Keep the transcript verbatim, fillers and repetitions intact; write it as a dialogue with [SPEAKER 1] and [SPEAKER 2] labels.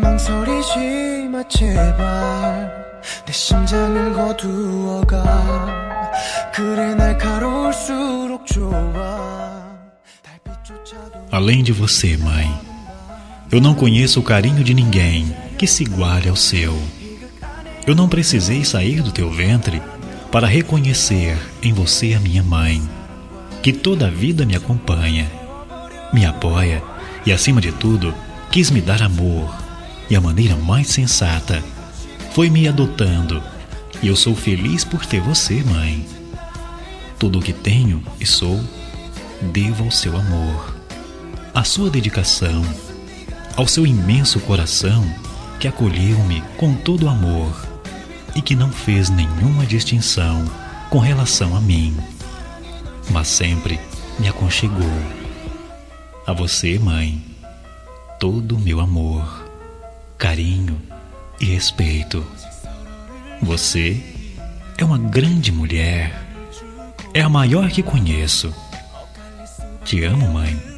[SPEAKER 1] 망설이지 마 제발 내 심장을 거두어가 그래 날카로울수록 좋아
[SPEAKER 2] Além de você, mãe, eu não conheço o carinho de ninguém que se iguale ao seu. Eu não precisei sair do teu ventre para reconhecer em você a minha mãe, que toda a vida me acompanha, me apoia e, acima de tudo, quis me dar amor, e a maneira mais sensata foi me adotando, e eu sou feliz por ter você, mãe. Tudo o que tenho e sou, devo ao seu amor, à sua dedicação, ao seu imenso coração que acolheu-me com todo amor e que não fez nenhuma distinção com relação a mim, mas sempre me aconchegou. A você, mãe, todo o meu amor, carinho e respeito. Você é uma grande mulher, é a maior que conheço. Te amo, mãe.